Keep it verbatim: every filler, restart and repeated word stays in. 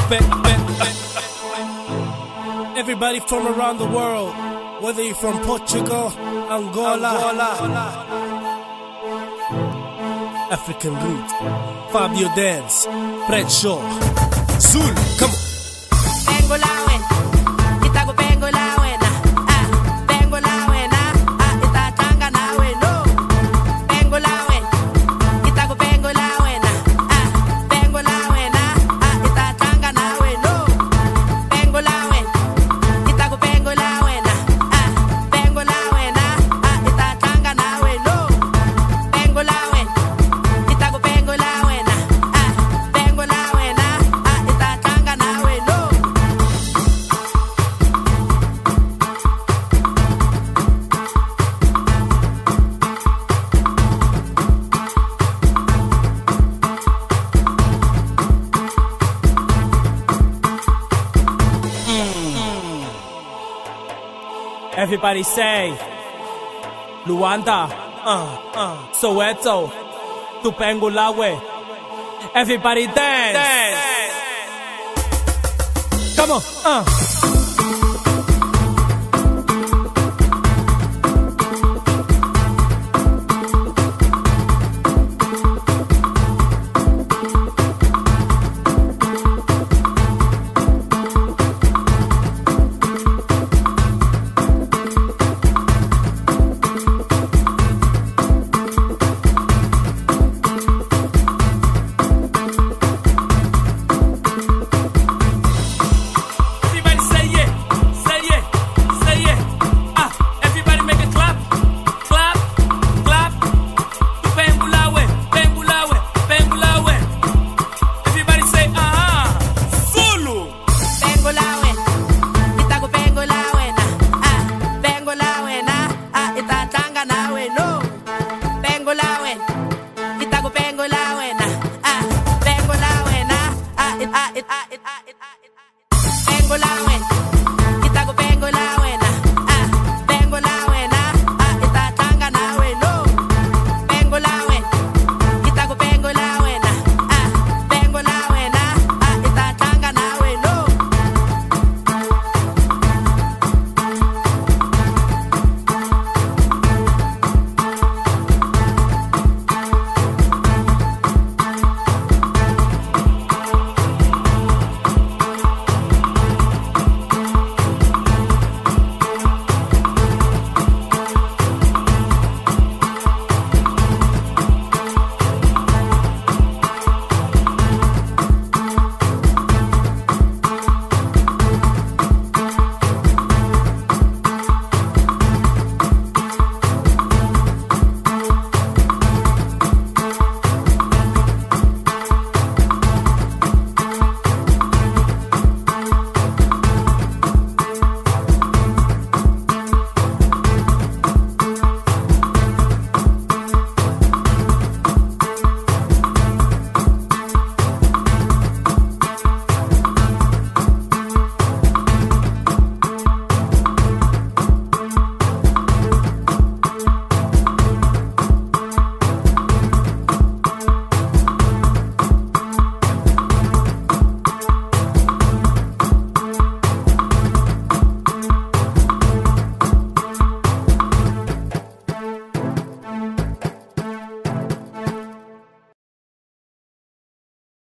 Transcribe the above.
Everybody from around the world, whether you're from Portugal, Angola, Angola. African Root, Fabio Dance, Fred Shaw, Zul, come on. Pengolawe, itago pengolawe na, ah, pengolawe na, ah, itatanga nawe no. Pengolawe, itago pengolawe na, ah, pengolawe na, ah, itatanga nawe no. Pengolawe, itago pengolawe na, ah, pengolawe na, ah, itatanga nawe no. Pengolawe, itago pengolawe na, ah, pengolawe na, ah, itatanga nawe no. Everybody say Luanda, uh, uh, Soweto, Tupengulawe. Everybody dance, dance. Come on, uh. Everybody say yeah, say yeah, say yeah. Ah, everybody make a clap, clap, clap. Pengulawe, Pengulawe, Pengulawe. Everybody say ah, Zulu. Pengolawe, itago pengolawe na, ah, pengolawe na, ah, itatanga nawe no. Pengolawe, itago pengolawe na, ah, pengolawe na, ah, it, ah, it, ah, it, ah, it, ah, it, ah, it. Pengolawe.